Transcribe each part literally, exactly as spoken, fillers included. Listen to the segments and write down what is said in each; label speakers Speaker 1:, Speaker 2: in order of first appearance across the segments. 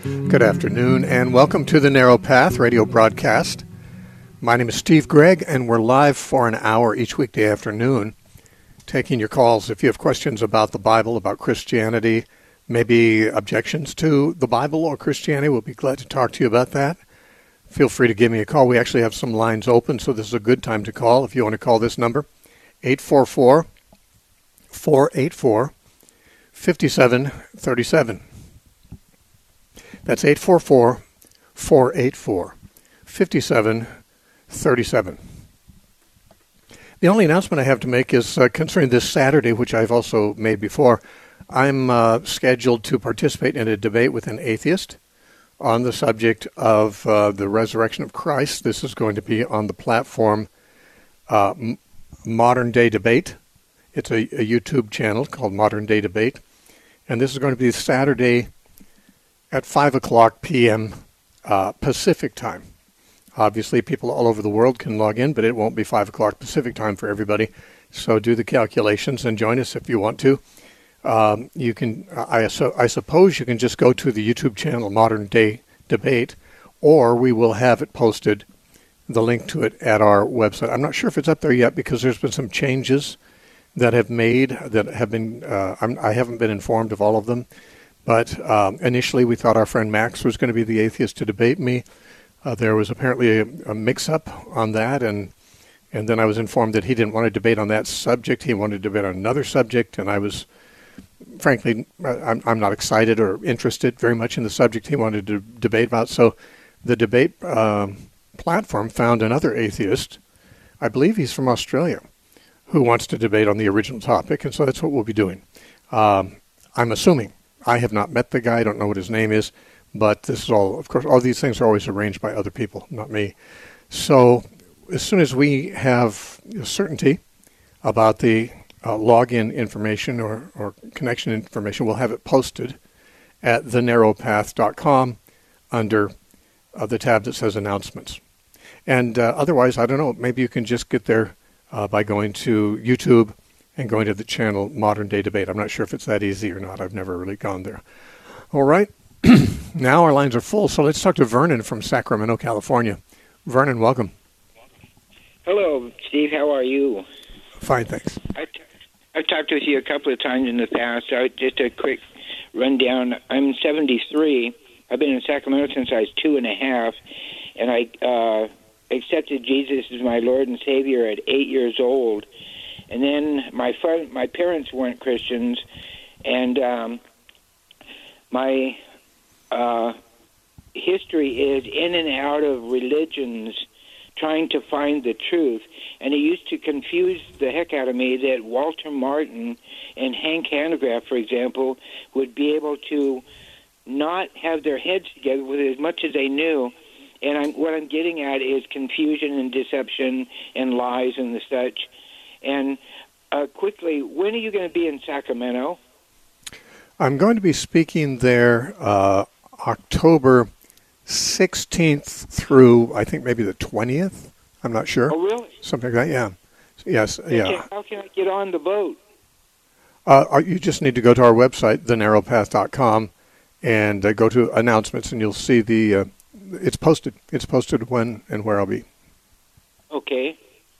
Speaker 1: Good afternoon, and welcome to the Narrow Path radio broadcast. My name is Steve Gregg, and we're live for an hour each weekday afternoon, taking your calls. If you have questions about the Bible, about Christianity, maybe objections to the Bible or Christianity, we'll be glad to talk to you about that. Feel free to give me a call. We actually have some lines open, so this is a good time to call. If you want to call this number, eight four four, four eight four, five seven three seven. That's eight four four, four eight four, five seven three seven. The only announcement I have to make is uh, concerning this Saturday, which I've also made before. I'm uh, scheduled to participate in a debate with an atheist on the subject of uh, the resurrection of Christ. This is going to be on the platform uh, M- Modern Day Debate. It's a, a YouTube channel called Modern Day Debate. And this is going to be Saturday at five o'clock p.m. Uh, Pacific time. Obviously, people all over the world can log in, but it won't be five o'clock Pacific time for everybody. So do the calculations and join us if you want to. Um, you can, I, so I suppose you can just go to the YouTube channel Modern Day Debate, or we will have it posted, the link to it, at our website. I'm not sure if it's up there yet because there's been some changes that have made, that have been, uh, I'm, I haven't been informed of all of them. But um, initially, we thought our friend Max was going to be the atheist to debate me. Uh, there was apparently a, a mix-up on that, and and then I was informed that he didn't want to debate on that subject. He wanted to debate on another subject, and I was, frankly, I'm, I'm not excited or interested very much in the subject he wanted to debate about. So the debate um, platform found another atheist, I believe he's from Australia, who wants to debate on the original topic, and so that's what we'll be doing. Um, I'm assuming. I have not met the guy. I don't know what his name is, but this is all, of course, all these things are always arranged by other people, not me. So as soon as we have certainty about the uh, login information or, or connection information, we'll have it posted at the narrow path dot com under uh, the tab that says announcements. And uh, otherwise, I don't know, maybe you can just get there uh, by going to YouTube and going to the channel Modern Day Debate. I'm not sure if it's that easy or not. I've never really gone there. All right. Now our lines are full, so let's talk to Vernon from Sacramento, California. Vernon, welcome.
Speaker 2: Hello, Steve. How are you?
Speaker 1: Fine, thanks.
Speaker 2: I t- I've talked with you a couple of times in the past. So just a quick rundown. I'm seventy-three. I've been in Sacramento since I was two and a half, and I uh, accepted Jesus as my Lord and Savior at eight years old. And then my fr- my parents weren't Christians, and um, my uh, history is in and out of religions trying to find the truth. And it used to confuse the heck out of me that Walter Martin and Hank Hanegraaff, for example, would be able to not have their heads together with as much as they knew. And I'm, what I'm getting at is confusion and deception and lies and the such. And uh, quickly, when are you going to be in Sacramento?
Speaker 1: I'm going to be speaking there uh, October sixteenth through, I think, maybe the twentieth. I'm not sure.
Speaker 2: Oh, really?
Speaker 1: Something like that, yeah. Yes, yeah.
Speaker 2: Okay, how can I get on the boat?
Speaker 1: Uh, you just need to go to our website, the narrow path dot com, and uh, go to announcements, and you'll see the, uh, it's posted. It's posted when and where I'll be.
Speaker 2: Okay.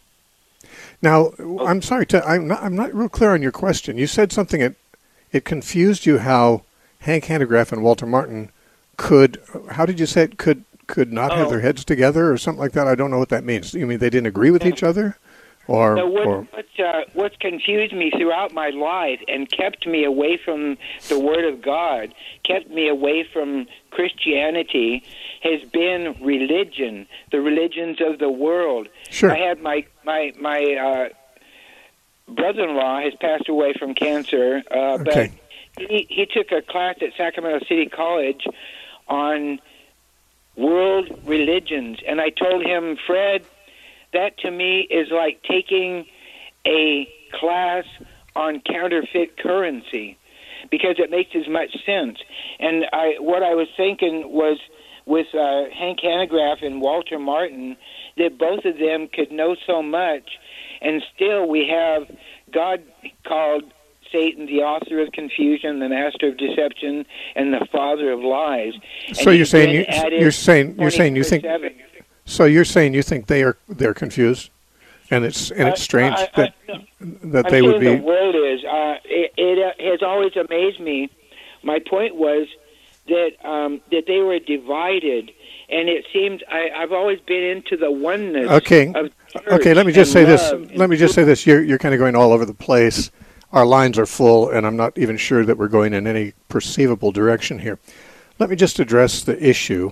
Speaker 1: Now, I'm sorry, to, I'm not. I'm not real clear on your question. You said something. It it confused you how Hank Hanegraaff and Walter Martin could. How did you say it could could not
Speaker 2: oh.
Speaker 1: have their heads together or something like that? I don't know what that means. You mean they didn't agree with each other, or?
Speaker 2: So what,
Speaker 1: or
Speaker 2: what's, uh, what's confused me throughout my life and kept me away from the Word of God, kept me away from Christianity, has been religion, the religions of the world.
Speaker 1: Sure.
Speaker 2: I had my my my uh, brother-in-law has passed away from cancer, uh,
Speaker 1: okay.
Speaker 2: but he he took a class at Sacramento City College on world religions, and I told him, Fred, that to me is like taking a class on counterfeit currency, because it makes as much sense. And I, what I was thinking was with uh, Hank Hanegraaff and Walter Martin, that both of them could know so much, and still we have God called Satan, the author of confusion, the master of deception, and the father of lies.
Speaker 1: So
Speaker 2: and
Speaker 1: you're saying you, you're saying you're saying you think
Speaker 2: seven.
Speaker 1: so you're saying you think they are they're confused, and it's and it's strange
Speaker 2: I, I,
Speaker 1: that
Speaker 2: I,
Speaker 1: that
Speaker 2: I'm
Speaker 1: they would be.
Speaker 2: The world is. Uh, it, it uh, has always amazed me. My point was that um, that they were divided, and it seemed I, I've always been into the oneness.
Speaker 1: Okay.
Speaker 2: Of
Speaker 1: okay. Let me just say this.
Speaker 2: and-
Speaker 1: Let me just say this. You're you're kind of going all over the place. Our lines are full, and I'm not even sure that we're going in any perceivable direction here. Let me just address the issue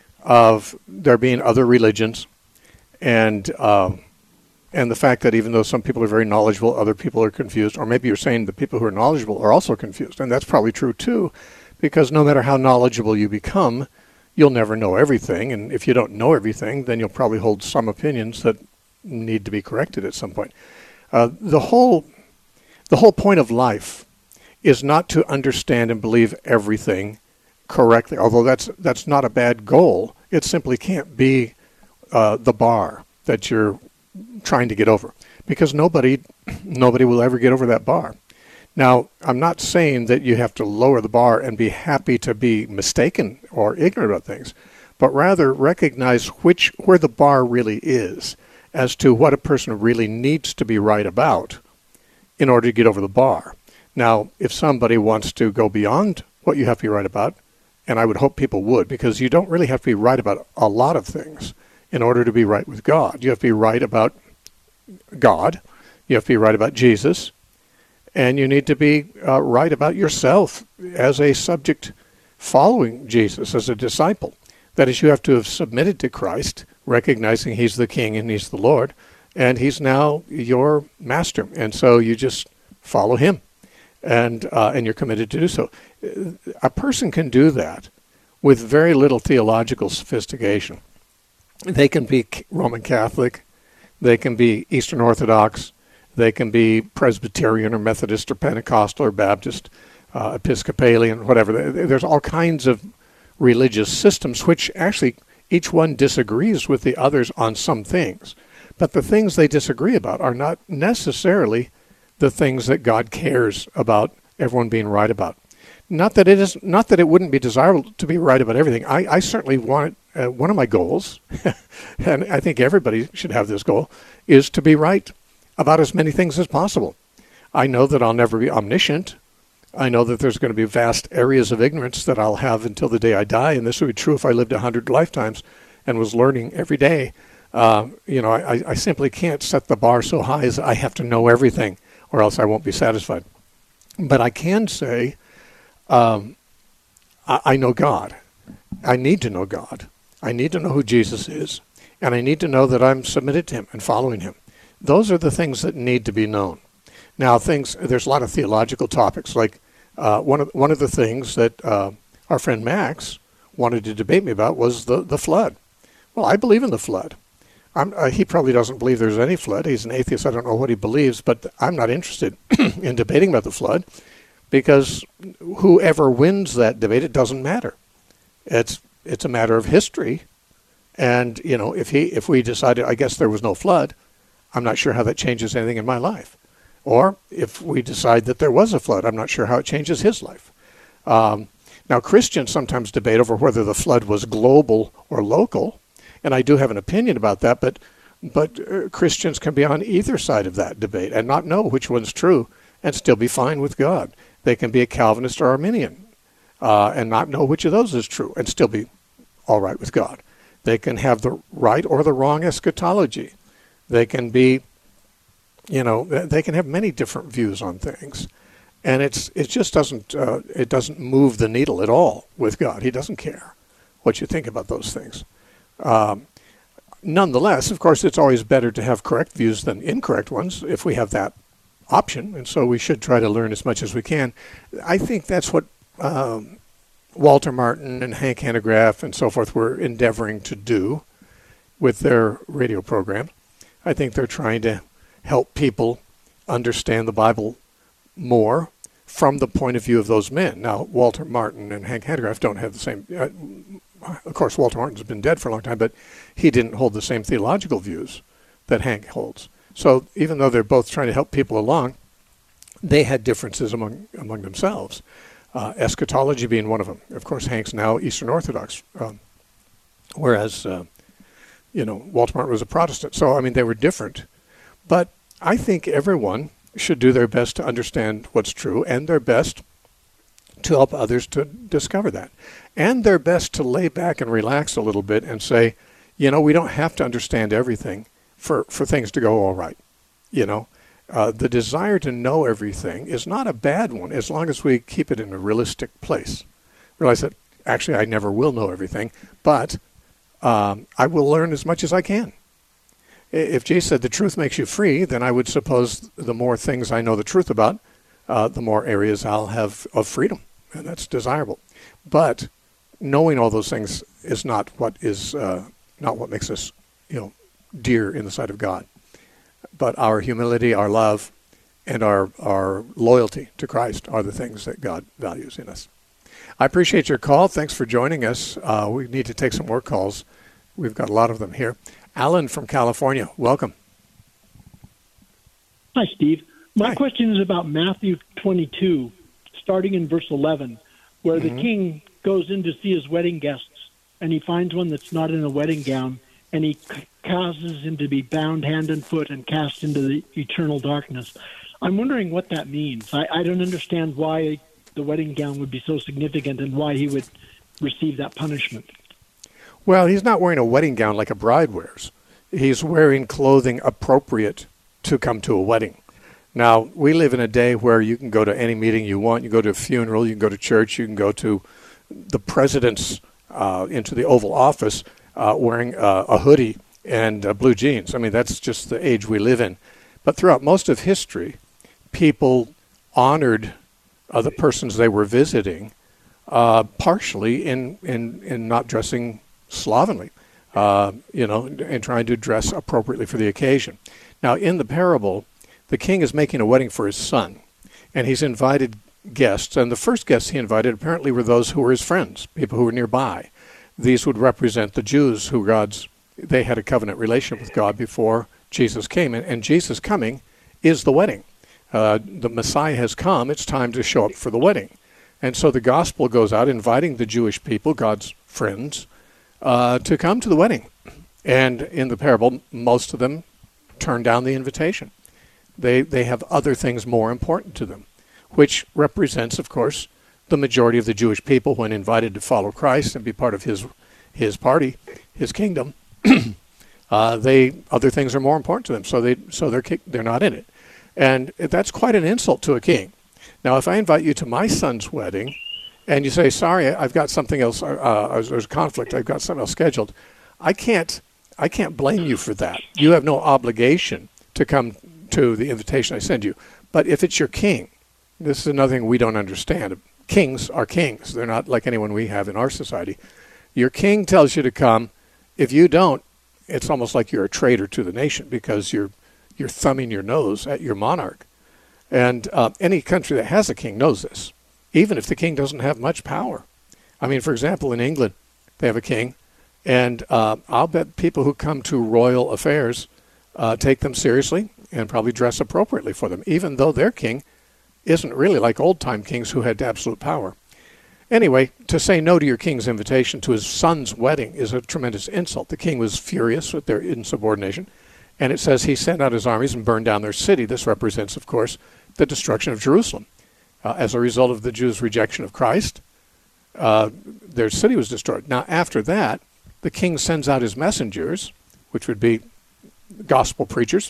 Speaker 1: of there being other religions, and uh, and the fact that even though some people are very knowledgeable, other people are confused. Or maybe you're saying the people who are knowledgeable are also confused, and that's probably true too, because no matter how knowledgeable you become, you'll never know everything, and if you don't know everything, then you'll probably hold some opinions that need to be corrected at some point. Uh, the whole the whole point of life is not to understand and believe everything correctly, although that's that's not a bad goal. It simply can't be uh, the bar that you're trying to get over, because nobody nobody will ever get over that bar. Now, I'm not saying that you have to lower the bar and be happy to be mistaken or ignorant about things, but rather recognize which where the bar really is as to what a person really needs to be right about in order to get over the bar. Now, if somebody wants to go beyond what you have to be right about, and I would hope people would, because you don't really have to be right about a lot of things in order to be right with God. You have to be right about God. You have to be right about Jesus. And you need to be uh, right about yourself as a subject following Jesus, as a disciple. That is, you have to have submitted to Christ, recognizing he's the King and he's the Lord, and he's now your master. And so you just follow him, and uh, and you're committed to do so. A person can do that with very little theological sophistication. They can be Roman Catholic, they can be Eastern Orthodox, they can be Presbyterian or Methodist or Pentecostal or Baptist, uh, Episcopalian, whatever. There's all kinds of religious systems which actually each one disagrees with the others on some things. But the things they disagree about are not necessarily the things that God cares about everyone being right about. Not that it is, not that it wouldn't be desirable to be right about everything. I, I certainly want, uh, one of my goals, and I think everybody should have this goal, is to be right about as many things as possible. I know that I'll never be omniscient. I know that there's going to be vast areas of ignorance that I'll have until the day I die, and this would be true if I lived a hundred lifetimes and was learning every day. Uh, you know, I, I simply can't set the bar so high as I have to know everything, or else I won't be satisfied. But I can say, um, I, I know God. I need to know God. I need to know who Jesus is, and I need to know that I'm submitted to him and following him. Those are the things that need to be known. Now, things there's a lot of theological topics. Like uh, one of one of the things that uh, our friend Max wanted to debate me about was the, the flood. Well, I believe in the flood. I'm, uh, he probably doesn't believe there's any flood. He's an atheist. I don't know what he believes, but I'm not interested in debating about the flood, because whoever wins that debate, it doesn't matter. It's it's a matter of history, and you know if he if we decided, I guess there was no flood, I'm not sure how that changes anything in my life. Or if we decide that there was a flood, I'm not sure how it changes his life. Um, now, Christians sometimes debate over whether the flood was global or local, and I do have an opinion about that, but but uh, Christians can be on either side of that debate and not know which one's true and still be fine with God. They can be a Calvinist or Arminian uh, and not know which of those is true and still be all right with God. They can have the right or the wrong eschatology. They can be You know, they can have many different views on things, and it's it just doesn't uh, it doesn't move the needle at all with God. He doesn't care what you think about those things. Um, nonetheless, of course, it's always better to have correct views than incorrect ones if we have that option, and so we should try to learn as much as we can. I think that's what um, Walter Martin and Hank Hanegraaff and so forth were endeavoring to do with their radio program. I think they're trying to help people understand the Bible more from the point of view of those men. Now, Walter Martin and Hank Hanegraaff don't have the same... Uh, of course, Walter Martin's been dead for a long time, but he didn't hold the same theological views that Hank holds. So even though they're both trying to help people along, they had differences among among themselves. Uh, eschatology being one of them. Of course, Hank's now Eastern Orthodox, um, whereas, uh, you know, Walter Martin was a Protestant. So, I mean, they were different. But I think everyone should do their best to understand what's true and their best to help others to discover that. And their best to lay back and relax a little bit and say, you know, we don't have to understand everything for, for things to go all right, you know. Uh, the desire to know everything is not a bad one as long as we keep it in a realistic place. Realize that actually I never will know everything, but um, I will learn as much as I can. If Jesus said the truth makes you free, then I would suppose the more things I know the truth about, uh, the more areas I'll have of freedom, and that's desirable. But knowing all those things is not what is uh, not what makes us, you know, dear in the sight of God. But our humility, our love, and our, our loyalty to Christ are the things that God values in us. I appreciate your call. Thanks for joining us. Uh, we need to take some more calls. We've got a lot of them here. Alan from California, welcome.
Speaker 3: Hi, Steve. My
Speaker 1: Hi.
Speaker 3: question is about Matthew twenty-two, starting in verse eleven, where
Speaker 1: Mm-hmm.
Speaker 3: the king goes in to see his wedding guests, and he finds one that's not in a wedding gown, and he causes him to be bound hand and foot and cast into the eternal darkness. I'm wondering what that means. I, I don't understand why the wedding gown would be so significant and why he would receive that punishment.
Speaker 1: Well, he's not wearing a wedding gown like a bride wears. He's wearing clothing appropriate to come to a wedding. Now, we live in a day where you can go to any meeting you want. You can go to a funeral, you can go to church, you can go to the president's, uh, into the Oval Office uh, wearing uh, a hoodie and uh, blue jeans. I mean, that's just the age we live in. But throughout most of history, people honored uh, the persons they were visiting uh, partially in, in, in not dressing slovenly, uh, you know, and trying to dress appropriately for the occasion. Now, in the parable, the king is making a wedding for his son, and he's invited guests. And the first guests he invited apparently were those who were his friends, people who were nearby. These would represent the Jews who God's they had a covenant relationship with God before Jesus came. And, and Jesus coming is the wedding. Uh, the Messiah has come. It's time to show up for the wedding. And so the gospel goes out inviting the Jewish people, God's friends, uh, to come to the wedding. And in the parable, most of them turn down the invitation. They, they have other things more important to them, which represents, of course, the majority of the Jewish people when invited to follow Christ and be part of his his party, his kingdom. uh, they other things are more important to them, so they so they're they're not in it, and that's quite an insult to a king. Now, if I invite you to my son's wedding, and you say, "Sorry, I've got something else. Uh, there's a conflict. I've got something else scheduled," I can't I can't blame you for that. You have no obligation to come to the invitation I send you. But if it's your king, this is another thing we don't understand. Kings are kings. They're not like anyone we have in our society. Your king tells you to come. If you don't, it's almost like you're a traitor to the nation because you're you're thumbing your nose at your monarch. And uh, any country that has a king knows this, even if the king doesn't have much power. I mean, for example, in England, they have a king, and uh, I'll bet people who come to royal affairs uh, take them seriously and probably dress appropriately for them, even though their king isn't really like old-time kings who had absolute power. Anyway, to say no to your king's invitation to his son's wedding is a tremendous insult. The king was furious with their insubordination, and it says he sent out his armies and burned down their city. This represents, of course, the destruction of Jerusalem. Uh, as a result of the Jews' rejection of Christ, uh, their city was destroyed. Now, after that, the king sends out his messengers, which would be gospel preachers,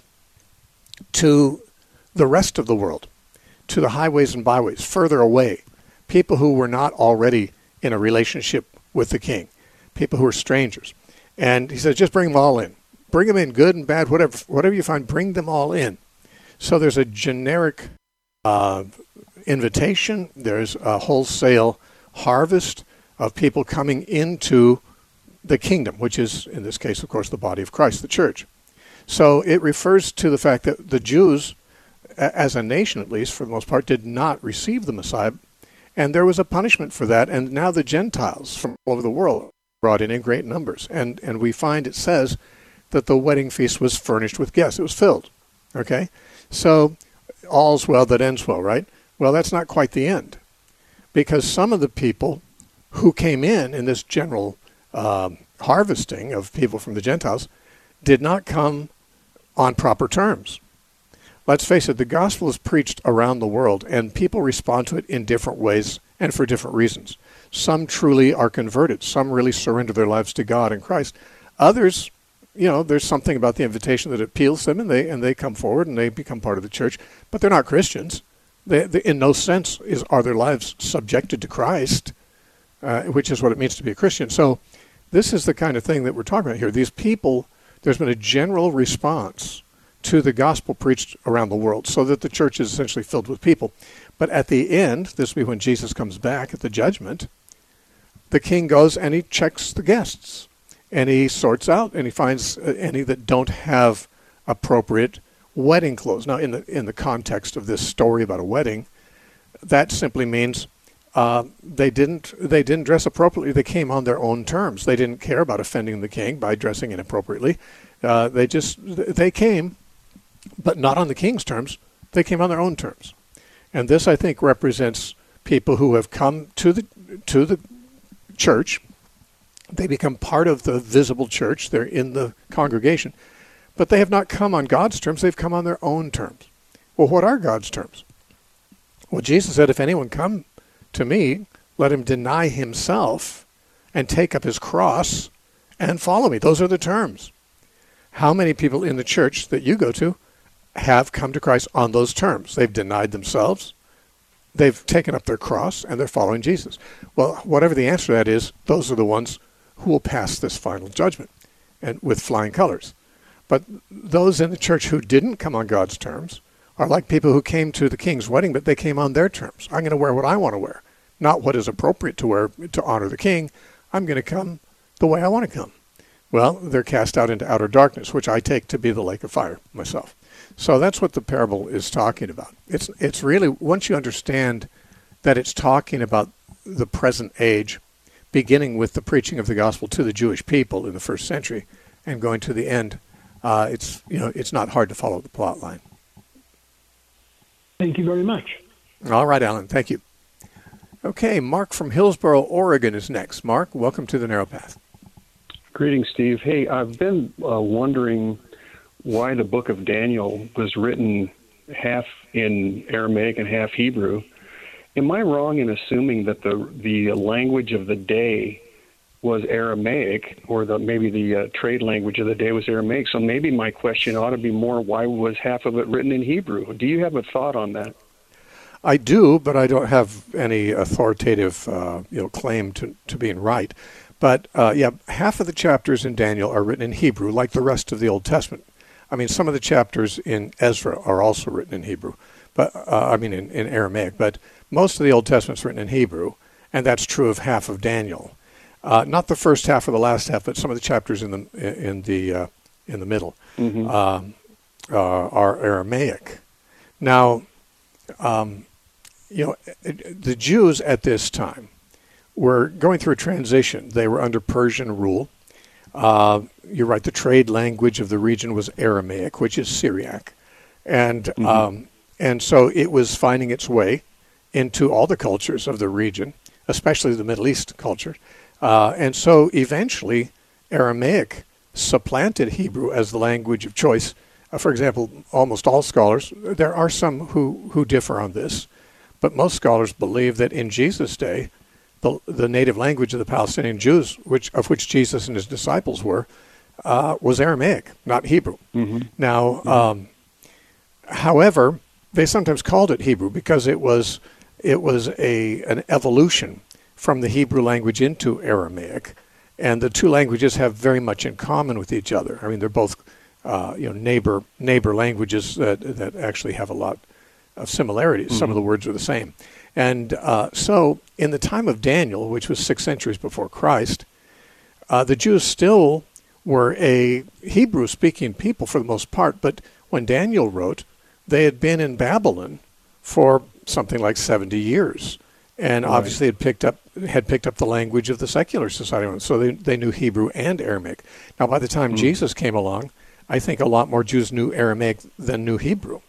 Speaker 1: to the rest of the world, to the highways and byways, further away, people who were not already in a relationship with the king, people who were strangers. And he says, just bring them all in. Bring them in, good and bad, whatever whatever you find, bring them all in. So there's a generic uh, invitation. There's a wholesale harvest of people coming into the kingdom, which is, in this case, of course, the body of Christ, the church. So it refers to the fact that the Jews, as a nation at least, for the most part, did not receive the Messiah, and there was a punishment for that, and now the Gentiles from all over the world brought in in great numbers. And, and we find it says that the wedding feast was furnished with guests. It was filled, okay? So all's well that ends well, right? Well, that's not quite the end, because some of the people who came in in this general um, harvesting of people from the Gentiles did not come on proper terms. Let's face it, the gospel is preached around the world, and people respond to it in different ways and for different reasons. Some truly are converted. Some really surrender their lives to God and Christ. Others, you know, there's something about the invitation that appeals to them, and they and they come forward and they become part of the church, but they're not Christians. They, they, in no sense is are their lives subjected to Christ, uh, which is what it means to be a Christian. So this is the kind of thing that we're talking about here. These people, there's been a general response to the gospel preached around the world, so that the church is essentially filled with people. But at the end, this will be when Jesus comes back at the judgment, the king goes and he checks the guests, and he sorts out, and he finds any that don't have appropriate wedding clothes. Now, in the in the context of this story about a wedding, that simply means uh, they didn't they didn't dress appropriately. They came on their own terms. They didn't care about offending the king by dressing inappropriately. Uh, they just they came, but not on the king's terms. They came on their own terms, and this, I think, represents people who have come to the to the church. They become part of the visible church. They're in the congregation, but they have not come on God's terms. They've come on their own terms. Well, what are God's terms? Well, Jesus said, if anyone come to me, let him deny himself and take up his cross and follow me. Those are the terms. How many people in the church that you go to have come to Christ on those terms? They've denied themselves, they've taken up their cross, and they're following Jesus. Well, whatever the answer to that is, those are the ones who will pass this final judgment, and with flying colors. But those in the church who didn't come on God's terms are like people who came to the king's wedding, but they came on their terms. I'm going to wear what I want to wear, not what is appropriate to wear to honor the king. I'm going to come the way I want to come. Well, they're cast out into outer darkness, which I take to be the lake of fire myself. So that's what the parable is talking about. It's it's really, once you understand that it's talking about the present age, beginning with the preaching of the gospel to the Jewish people in the first century and going to the end, uh, it's you know it's not hard to follow the plot line.
Speaker 3: Thank you very much.
Speaker 1: All right, Alan. Thank you. Okay, Mark from Hillsboro, Oregon is next. Mark, welcome to the Narrow Path.
Speaker 4: Greetings, Steve. Hey, I've been uh, wondering why the book of Daniel was written half in Aramaic and half Hebrew. Am I wrong in assuming that the the language of the day was Aramaic, or the maybe the uh, trade language of the day was Aramaic? So maybe my question ought to be more, why was half of it written in Hebrew? Do you have a thought on that?
Speaker 1: I do, but I don't have any authoritative uh, you know, claim to, to being right. But, uh, yeah, half of the chapters in Daniel are written in Hebrew, like the rest of the Old Testament. I mean, some of the chapters in Ezra are also written in Hebrew, but uh, I mean in, in Aramaic. But most of the Old Testament's written in Hebrew, and that's true of half of Daniel. Uh, not the first half or the last half, but some of the chapters in the in the uh, in the middle mm-hmm. um, uh, are Aramaic. Now, um, you know, the Jews at this time were going through a transition. They were under Persian rule. Uh, you're right, the trade language of the region was Aramaic, which is Syriac. And mm-hmm. um, and so it was finding its way into all the cultures of the region, especially the Middle East culture. Uh, and so eventually Aramaic supplanted Hebrew as the language of choice. Uh, for example, almost all scholars, there are some who, who differ on this, but most scholars believe that in Jesus' day, The, the native language of the Palestinian Jews, which of which Jesus and his disciples were, uh, was Aramaic, not Hebrew. Mm-hmm. Now, mm-hmm. Um, however, they sometimes called it Hebrew because it was it was a an evolution from the Hebrew language into Aramaic, and the two languages have very much in common with each other. I mean, they're both uh, you know neighbor neighbor languages that that actually have a lot of similarities. Mm-hmm. Some of the words are the same. And uh, so in the time of Daniel, which was six centuries before Christ, uh, the Jews still were a Hebrew-speaking people for the most part. But when Daniel wrote, they had been in Babylon for something like seventy years, and right. obviously had picked up had picked up the language of the secular society. So they, they knew Hebrew and Aramaic. Now, by the time mm-hmm. Jesus came along, I think a lot more Jews knew Aramaic than knew Hebrew.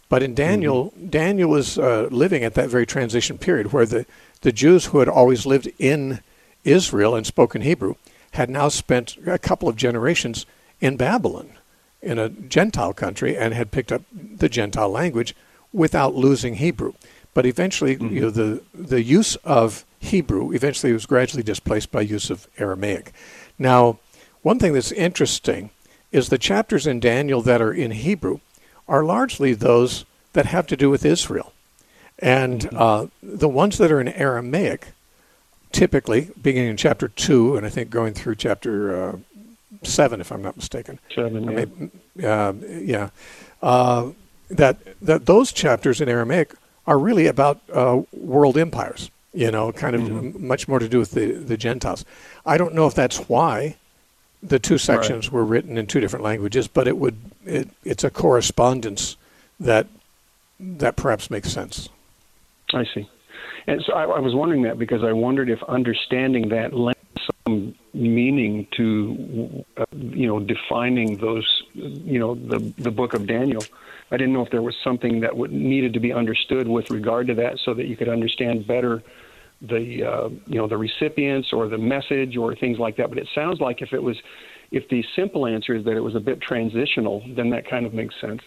Speaker 1: But in Daniel, mm-hmm. Daniel was uh, living at that very transition period where the, the Jews who had always lived in Israel and spoken Hebrew had now spent a couple of generations in Babylon, in a Gentile country, and had picked up the Gentile language without losing Hebrew. But eventually, mm-hmm. you know, the, the use of Hebrew eventually was gradually displaced by use of Aramaic. Now, one thing that's interesting is the chapters in Daniel that are in Hebrew are largely those that have to do with Israel. And mm-hmm. uh, the ones that are in Aramaic, typically, beginning in chapter two, and I think going through chapter uh, seven, if I'm not mistaken.
Speaker 4: Seven, yeah.
Speaker 1: Maybe, uh, yeah. Uh, that, that those chapters in Aramaic are really about uh, world empires, you know, kind of mm-hmm. much more to do with the, the Gentiles. I don't know if that's why the two sections right. were written in two different languages, but it would it, it's a correspondence that that perhaps makes sense.
Speaker 4: I see. And so I, I was wondering that because I wondered if understanding that lent some meaning to, uh, you know, defining those, you know, the the book of Daniel. I didn't know if there was something that would, needed to be understood with regard to that so that you could understand better the, uh, you know, the recipients or the message or things like that. But it sounds like if it was, if the simple answer is that it was a bit transitional, then that kind of makes sense.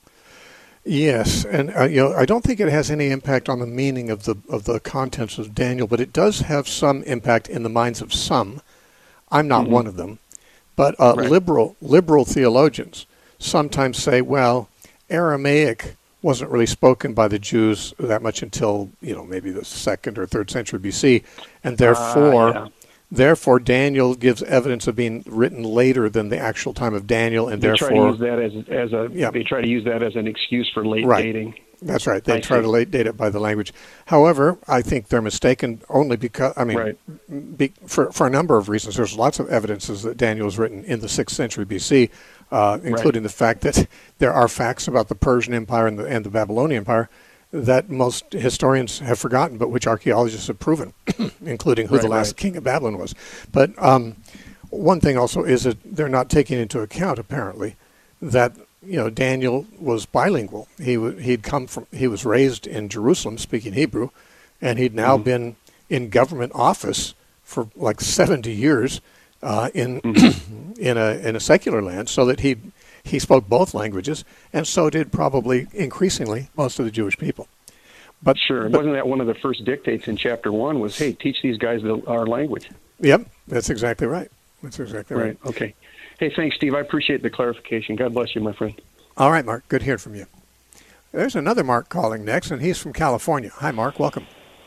Speaker 1: Yes, and uh, you know, I don't think it has any impact on the meaning of the of the contents of Daniel, but it does have some impact in the minds of some. I'm not mm-hmm. one of them, but uh, right. liberal liberal theologians sometimes say, well, Aramaic wasn't really spoken by the Jews that much until, you know, maybe the second or third century B C, and therefore, uh, yeah. therefore Daniel gives evidence of being written later than the actual time of Daniel, and
Speaker 4: they
Speaker 1: therefore
Speaker 4: try to use that as as a
Speaker 1: yeah.
Speaker 4: they try to use that as an excuse for late
Speaker 1: right.
Speaker 4: dating.
Speaker 1: That's right. They
Speaker 4: I
Speaker 1: try
Speaker 4: see.
Speaker 1: to late date it by the language. However, I think they're mistaken only because, I mean,
Speaker 4: right.
Speaker 1: be, for for a number of reasons. There's lots of evidences that Daniel was written in the sixth century B C, uh, including right. the fact that there are facts about the Persian Empire and the, and the Babylonian Empire that most historians have forgotten, but which archaeologists have proven, including who
Speaker 4: right,
Speaker 1: the last
Speaker 4: right.
Speaker 1: king of Babylon was. But um, one thing also is that they're not taking into account, apparently, that you know, Daniel was bilingual. He w- he'd come from, he was raised in Jerusalem speaking Hebrew, and he'd now mm-hmm. been in government office for like seventy years uh, in mm-hmm. in a in a secular land, so that he he spoke both languages, and so did probably increasingly most of the Jewish people.
Speaker 4: But sure, but, wasn't that one of the first dictates in chapter one? Was, hey, teach these guys the, our language.
Speaker 1: Yep, that's exactly right. That's exactly right.
Speaker 4: Right. Okay. Hey, thanks, Steve. I appreciate the clarification. God bless you, my friend.
Speaker 1: All right, Mark. Good hearing from you. There's another Mark calling next, and he's from California. Hi, Mark. Welcome.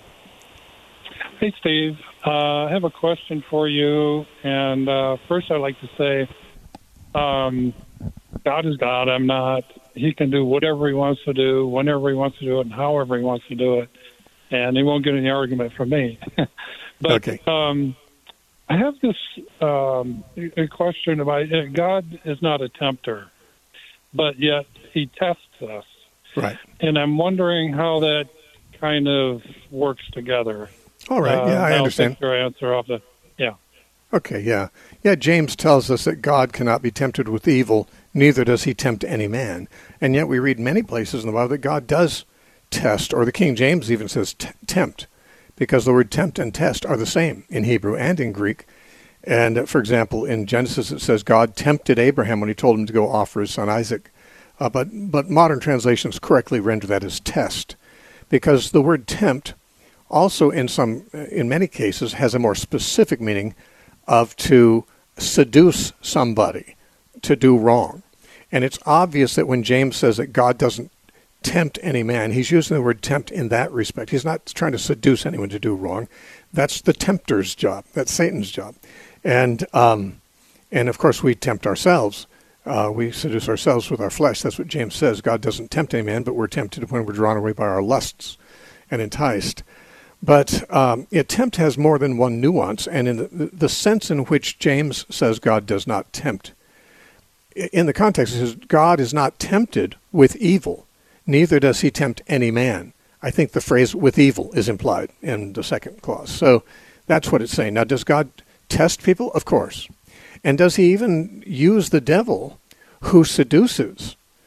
Speaker 5: Hey, Steve. Uh, I have a question for you. And uh, first, I'd like to say um, God is God. I'm not. He can do whatever he wants to do, whenever he wants to do it, and however he wants to do it. And he won't get any argument from me. But
Speaker 1: okay.
Speaker 5: Um, I have this um, a question about uh, God is not a tempter, but yet he tests us.
Speaker 1: Right.
Speaker 5: And I'm wondering how that kind of works together.
Speaker 1: All right.
Speaker 5: Uh,
Speaker 1: yeah, I
Speaker 5: I'll
Speaker 1: understand.
Speaker 5: Take your answer off the, yeah.
Speaker 1: Okay, yeah. Yeah, James tells us that God cannot be tempted with evil, neither does he tempt any man. And yet we read many places in the Bible that God does test, or the King James even says t- tempt. Because the word tempt and test are the same in Hebrew and in Greek. And, uh, for example, in Genesis it says God tempted Abraham when he told him to go offer his son Isaac. Uh, but, but modern translations correctly render that as test. Because the word tempt also in some, in many cases, has a more specific meaning of to seduce somebody to do wrong. And it's obvious that when James says that God doesn't tempt any man, he's using the word tempt in that respect. He's not trying to seduce anyone to do wrong. That's the tempter's job. That's Satan's job. And um, and of course we tempt ourselves. Uh, we seduce ourselves with our flesh. That's what James says. God doesn't tempt any man, but we're tempted when we're drawn away by our lusts and enticed. But um, yeah, tempt has more than one nuance, and in the, the sense in which James says God does not tempt, in the context it says God is not tempted with evil, neither does he tempt any man. I think the phrase with evil is implied in the second clause. So that's what it's saying. Now, does God test people? Of course. And does he even use the devil who seduces?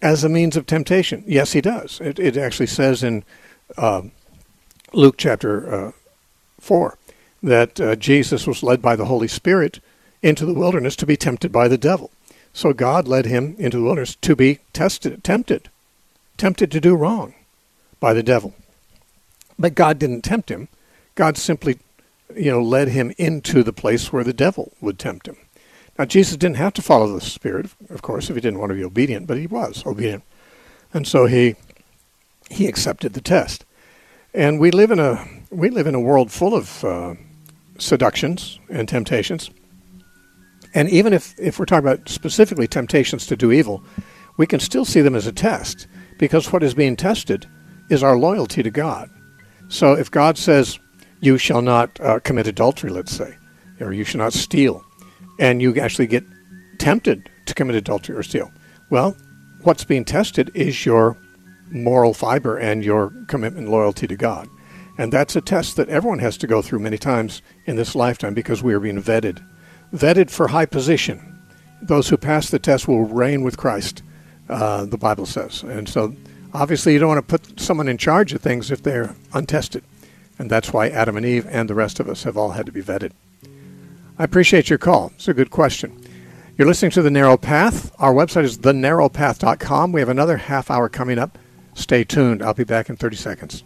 Speaker 1: as a means of temptation? Yes, he does. It, it actually says in uh, Luke chapter uh, four that uh, Jesus was led by the Holy Spirit into the wilderness to be tempted by the devil. So God led him into the wilderness to be tested, tempted, tempted to do wrong by the devil. But God didn't tempt him. God simply, you know, led him into the place where the devil would tempt him. Now, Jesus didn't have to follow the Spirit, of course, if he didn't want to be obedient, but he was obedient. And so he he accepted the test. And we live in a we live in a world full of uh, seductions and temptations. And even if, if we're talking about specifically temptations to do evil, we can still see them as a test, because what is being tested is our loyalty to God. So if God says, you shall not uh, commit adultery, let's say, or you shall not steal, and you actually get tempted to commit adultery or steal, well, what's being tested is your moral fiber and your commitment and loyalty to God. And that's a test that everyone has to go through many times in this lifetime, because we are being vetted. Vetted for high position. Those who pass the test will reign with Christ, uh, the Bible says. And so obviously you don't want to put someone in charge of things if they're untested. And that's why Adam and Eve and the rest of us have all had to be vetted. I appreciate your call. It's a good question. You're listening to The Narrow Path. Our website is the narrow path dot com. We have another half hour coming up. Stay tuned. I'll be back in thirty seconds.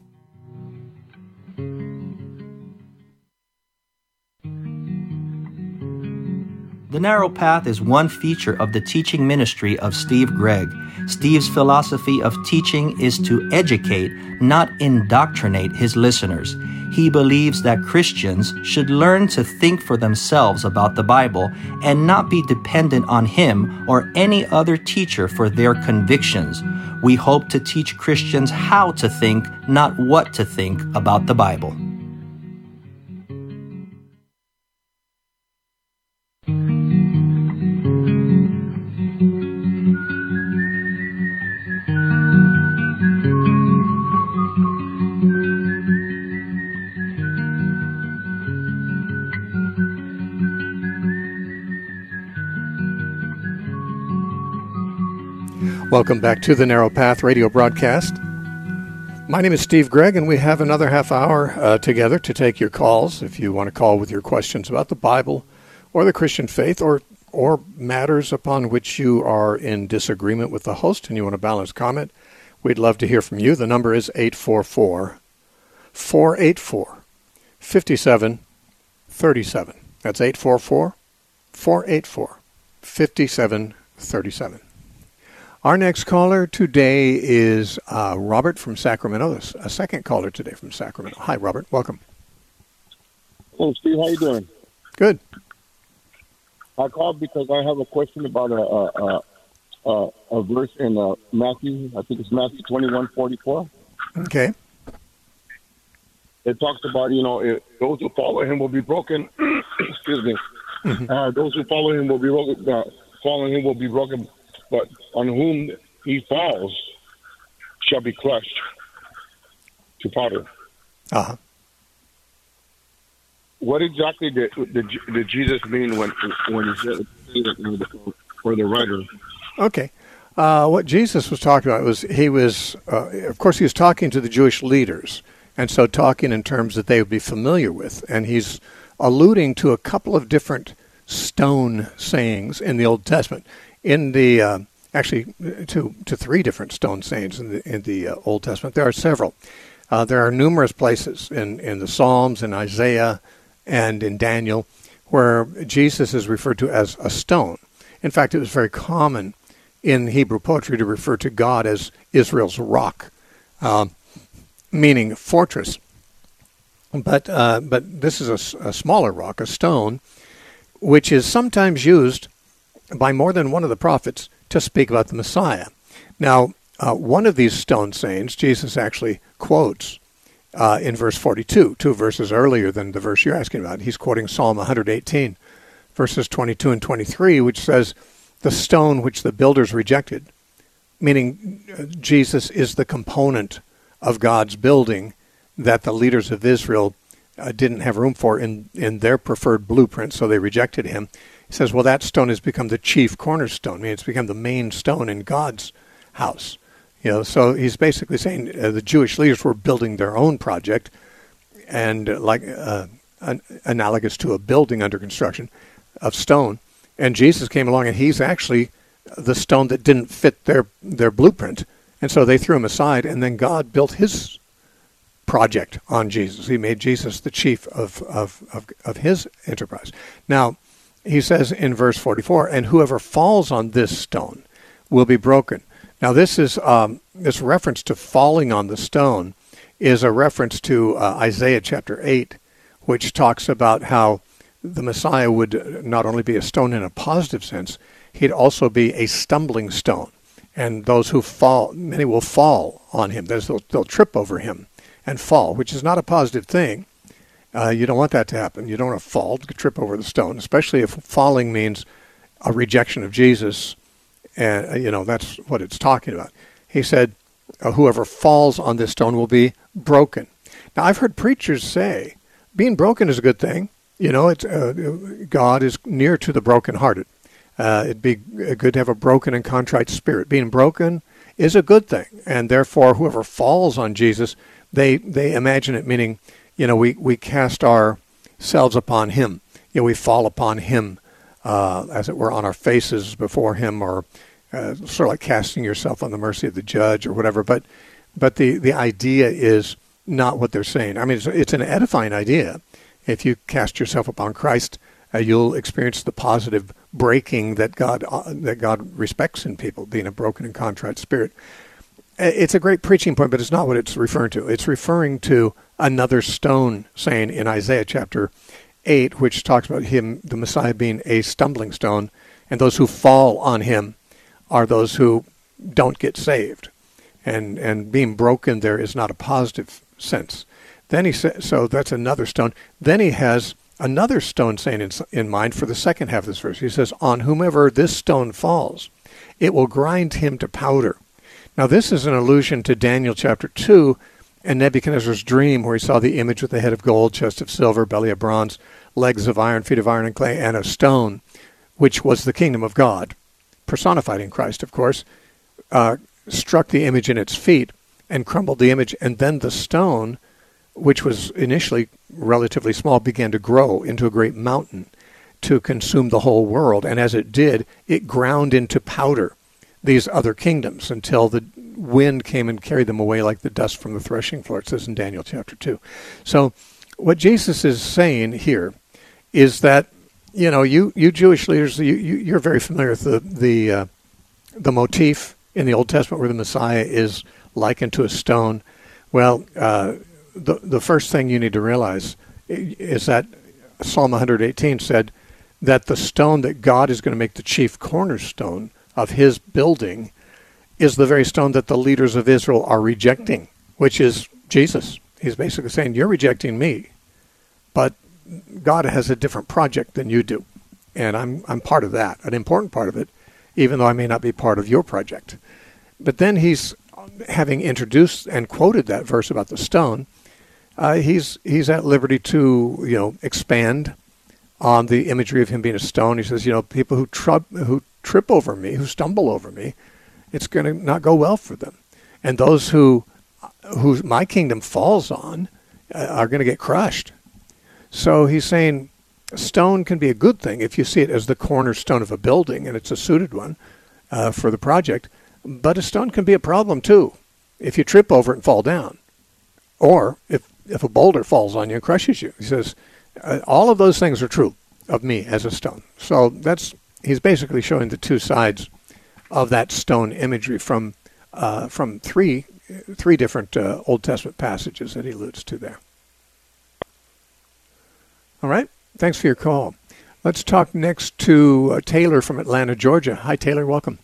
Speaker 6: The Narrow Path is one feature of the teaching ministry of Steve Gregg. Steve's philosophy of teaching is to educate, not indoctrinate his listeners. He believes that Christians should learn to think for themselves about the Bible and not be dependent on him or any other teacher for their convictions. We hope to teach Christians how to think, not what to think about the Bible.
Speaker 1: Welcome back to the Narrow Path radio broadcast. My name is Steve Gregg, and we have another half hour uh, together to take your calls. If you want to call with your questions about the Bible or the Christian faith, or or matters upon which you are in disagreement with the host and you want a balanced comment, we'd love to hear from you. The number is eight four four, four eight four, five seven three seven. That's eight four four, four eight four, five seven three seven. Our next caller today is uh, Robert from Sacramento, a second caller today from Sacramento. Hi, Robert. Welcome.
Speaker 7: Hello, Steve. How you doing?
Speaker 1: Good.
Speaker 7: I called because I have a question about a a, a, a verse in uh, Matthew. I think it's Matthew twenty-one forty-four.
Speaker 1: Okay.
Speaker 7: It talks about, you know, it, those who follow him will be broken. Excuse me. Mm-hmm. Uh, those who follow him will be broken. Uh, following him will be broken. But on whom he falls shall be crushed to powder.
Speaker 1: Uh-huh.
Speaker 7: What exactly did, did, did Jesus mean when when he said for the writer?
Speaker 1: Okay. Uh, what Jesus was talking about was he was, uh, of course, he was talking to the Jewish leaders, and so talking in terms that they would be familiar with. And he's alluding to a couple of different stone sayings in the Old Testament. In the uh, actually to to three different stone sayings in the in the uh, Old Testament. There are several. Uh, there are numerous places in, in the Psalms, in Isaiah, and in Daniel, where Jesus is referred to as a stone. In fact, it was very common in Hebrew poetry to refer to God as Israel's rock, uh, meaning fortress. But uh, but this is a, a smaller rock, a stone, which is sometimes used by more than one of the prophets to speak about the Messiah. Now, uh, one of these stone sayings, Jesus actually quotes uh, in verse forty-two, two verses earlier than the verse you're asking about. He's quoting Psalm one eighteen, verses twenty-two and twenty-three, which says, the stone which the builders rejected, meaning uh, Jesus is the component of God's building that the leaders of Israel uh, didn't have room for in, in their preferred blueprint, so they rejected him. He says, well, that stone has become the chief cornerstone. I mean, it's become the main stone in God's house. You know, so he's basically saying uh, the Jewish leaders were building their own project, and uh, like uh, an, analogous to a building under construction of stone. And Jesus came along, and he's actually the stone that didn't fit their their blueprint, and so they threw him aside. And then God built his project on Jesus. He made Jesus the chief of of of, of his enterprise. Now, he says in verse forty-four, "And whoever falls on this stone will be broken." Now, this is um, this reference to falling on the stone is a reference to uh, Isaiah chapter eight, which talks about how the Messiah would not only be a stone in a positive sense, he'd also be a stumbling stone. And those who fall, many will fall on him. That is, they'll, they'll trip over him and fall, which is not a positive thing. Uh, you don't want that to happen. You don't want to fall, to trip over the stone, especially if falling means a rejection of Jesus. And, uh, you know, that's what it's talking about. He said, uh, whoever falls on this stone will be broken. Now, I've heard preachers say, being broken is a good thing. You know, it's, uh, God is near to the brokenhearted. Uh, it'd be good to have a broken and contrite spirit. Being broken is a good thing. And therefore, whoever falls on Jesus, they, they imagine it meaning, you know, we, we cast ourselves upon him. You know, we fall upon him. Uh, as it were, on our faces before him, or uh, sort of like casting yourself on the mercy of the judge or whatever. But but the, the idea is not what they're saying. I mean, it's, it's an edifying idea. If you cast yourself upon Christ, uh, you'll experience the positive breaking that God uh, that God respects in people, being a broken and contrite spirit. It's a great preaching point, but it's not what it's referring to. It's referring to another stone saying in Isaiah chapter eight, which talks about him, the Messiah, being a stumbling stone, and those who fall on him are those who don't get saved. And and being broken there is not a positive sense. Then he says, so that's another stone. Then he has another stone saying in, in mind for the second half of this verse. He says, on whomever this stone falls, it will grind him to powder. Now this is an allusion to Daniel chapter two, and Nebuchadnezzar's dream, where he saw the image with the head of gold, chest of silver, belly of bronze, legs of iron, feet of iron and clay, and a stone, which was the kingdom of God, personified in Christ, of course, uh, struck the image in its feet and crumbled the image. And then the stone, which was initially relatively small, began to grow into a great mountain to consume the whole world. And as it did, it ground into powder these other kingdoms until the wind came and carried them away like the dust from the threshing floor, it says in Daniel chapter two. So what Jesus is saying here is that, you know, you, you Jewish leaders, you, you, you're very familiar with the the, uh, the motif in the Old Testament where the Messiah is likened to a stone. Well, uh, the, the first thing you need to realize is that Psalm one eighteen said that the stone that God is going to make the chief cornerstone of his building is the very stone that the leaders of Israel are rejecting, which is Jesus. He's basically saying, you're rejecting me, but God has a different project than you do, and I'm I'm part of that, an important part of it, even though I may not be part of your project. But then he's, having introduced and quoted that verse about the stone, uh, he's he's at liberty to, you know, expand on the imagery of him being a stone. He says, you know, people who trub, who trip over me, who stumble over me, it's going to not go well for them. And those who, who my kingdom falls on uh, are going to get crushed. So he's saying stone can be a good thing if you see it as the cornerstone of a building, and it's a suited one uh, for the project. But a stone can be a problem too if you trip over it and fall down, or if, if a boulder falls on you and crushes you. He says, uh, all of those things are true of me as a stone. So that's he's basically showing the two sides of that stone imagery from uh, from three three different uh, Old Testament passages that he alludes to there. All right. Thanks for your call. Let's talk next to uh, Taylor from Atlanta, Georgia. Hi, Taylor. Welcome.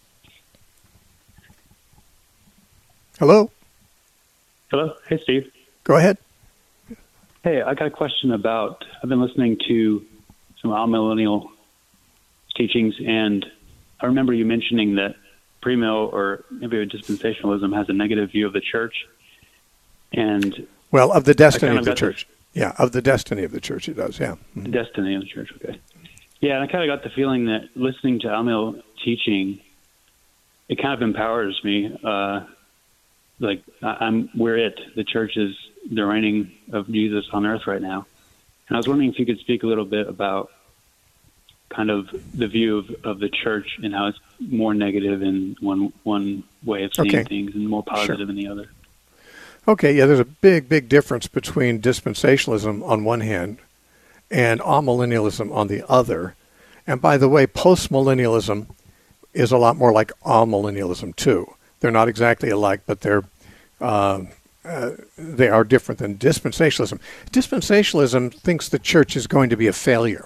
Speaker 1: Hello.
Speaker 8: Hello. Hey, Steve.
Speaker 1: Go ahead.
Speaker 8: Hey, I got a question about, I've been listening to some amillennial teachings, and I remember you mentioning that premill or maybe dispensationalism has a negative view of the church. And
Speaker 1: well, of the destiny of the church. This, yeah, of the destiny of the church it does, yeah.
Speaker 8: The mm-hmm. destiny of the church, okay. Yeah, and I kind of got the feeling that listening to Amil teaching, it kind of empowers me. Uh, like I'm, we're it. The church is the reigning of Jesus on earth right now. And I was wondering if you could speak a little bit about kind of the view of, of the church and how it's more negative in one one way of seeing
Speaker 1: okay.
Speaker 8: things and more positive
Speaker 1: sure.
Speaker 8: in the other.
Speaker 1: Okay, yeah, there's a big, big difference between dispensationalism on one hand and amillennialism on the other. And by the way, postmillennialism is a lot more like amillennialism too. They're not exactly alike, but they're uh, uh, they are different than dispensationalism. Dispensationalism thinks the church is going to be a failure.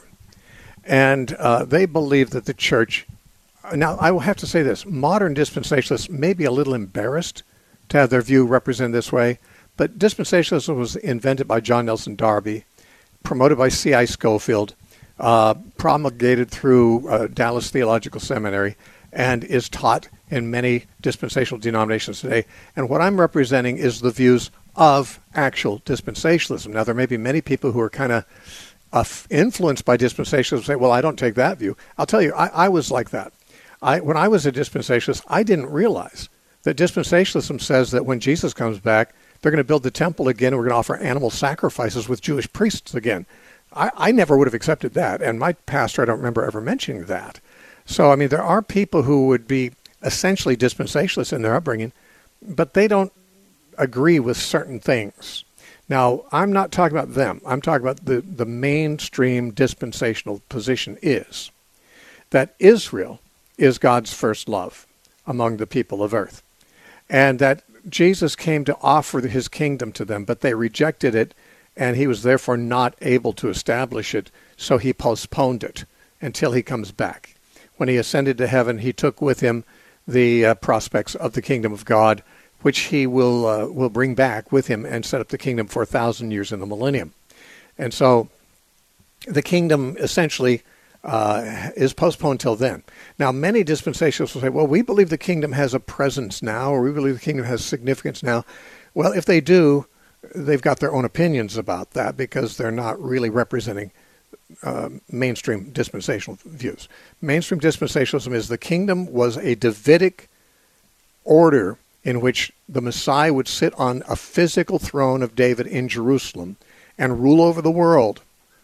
Speaker 1: And uh, they believe that the church... Now, I will have to say this. Modern dispensationalists may be a little embarrassed to have their view represented this way, but dispensationalism was invented by John Nelson Darby, promoted by C I Scofield, uh, promulgated through uh, Dallas Theological Seminary, and is taught in many dispensational denominations today. And what I'm representing is the views of actual dispensationalism. Now, there may be many people who are kind of uh, influenced by dispensationalism say, well, I don't take that view. I'll tell you, I, I was like that. I, when I was a dispensationalist, I didn't realize that dispensationalism says that when Jesus comes back, they're going to build the temple again, and we're going to offer animal sacrifices with Jewish priests again. I, I never would have accepted that, and my pastor, I don't remember ever mentioning that. So, I mean, there are people who would be essentially dispensationalists in their upbringing, but they don't agree with certain things. Now, I'm not talking about them. I'm talking about the, the mainstream dispensational position is that Israel is God's first love among the people of earth, and that Jesus came to offer his kingdom to them, but they rejected it, and he was therefore not able to establish it, so he postponed it until he comes back. When he ascended to heaven, he took with him the uh, prospects of the kingdom of God, which he will uh, will bring back with him and set up the kingdom for a thousand years in the millennium. And so the kingdom essentially uh, is postponed till then. Now, many dispensationalists will say, well, we believe the kingdom has a presence now, or we believe the kingdom has significance now. Well, if they do, they've got their own opinions about that because they're not really representing uh, mainstream dispensational views. Mainstream dispensationalism is the kingdom was a Davidic order in which the Messiah would sit on a physical throne of David in Jerusalem and rule over the world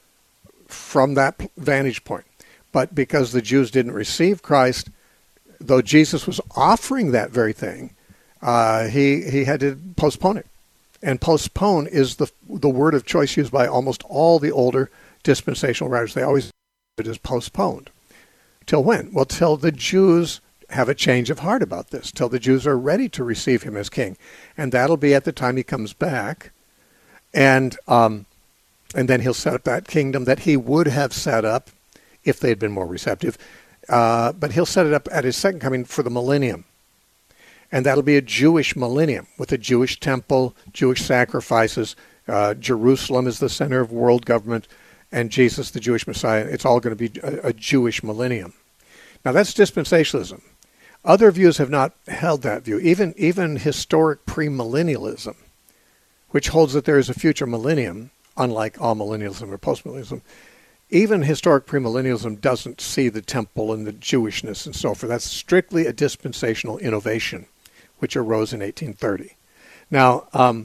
Speaker 1: from that vantage point. But because the Jews didn't receive Christ, though Jesus was offering that very thing, uh, he he had to postpone it. And postpone is the the word of choice used by almost all the older dispensational writers. They always it is postponed. Till when? Well, till the Jews have a change of heart about this, till the Jews are ready to receive him as king. And that'll be at the time he comes back. And um, and then he'll set up that kingdom that he would have set up if they had been more receptive. Uh, but he'll set it up at his second coming for the millennium. And that'll be a Jewish millennium with a Jewish temple, Jewish sacrifices. Uh, Jerusalem is the center of world government, and Jesus, the Jewish Messiah. It's all going to be a, a Jewish millennium. Now, that's dispensationalism. Other views have not held that view. Even, even historic premillennialism, which holds that there is a future millennium, unlike amillennialism or postmillennialism, even historic premillennialism doesn't see the temple and the Jewishness and so forth. That's strictly a dispensational innovation, which arose in eighteen thirty. Now, um,